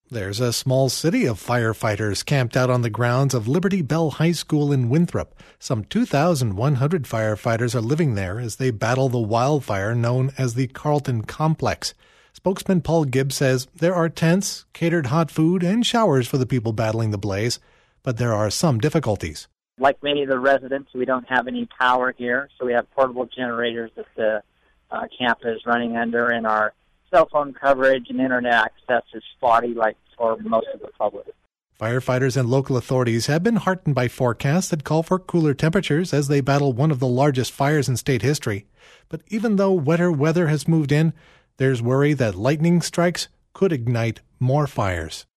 There's a small city of firefighters camped out on the grounds of Liberty Bell High School in Winthrop. Some 2,100 firefighters are living there as they battle the wildfire known as the Carlton Complex. Spokesman Paul Gibbs says there are tents, catered hot food, and showers for the people battling the blaze, but there are some difficulties. Like many of the residents, we don't have any power here, so we have portable generators that the camp is running under, and our cell phone coverage and internet access is spotty like for most of the public. Firefighters and local authorities have been heartened by forecasts that call for cooler temperatures as they battle one of the largest fires in state history. But even though wetter weather has moved in, there's worry that lightning strikes could ignite more fires.